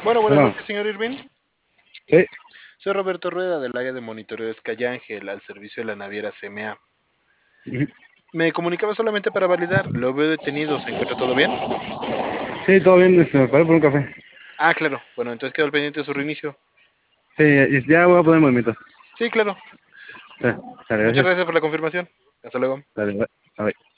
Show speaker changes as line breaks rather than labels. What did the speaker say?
Bueno, buenas
Bueno,
noches, señor Irving.
sí,
Soy Roberto Rueda del área de monitoreo de Skyangel al servicio de la naviera CMA.
ujú,
Me comunicaba solamente para validar. Lo veo detenido. ¿Se encuentra todo bien?
sí, todo bien, me paré por un café.
Ah, claro. Bueno, entonces quedo al pendiente de su reinicio.
Sí, ya voy a poner movimiento.
Sí, claro.
Sí, dale,
Muchas
gracias.
gracias por la confirmación. Hasta luego.
Dale, bye. Bye.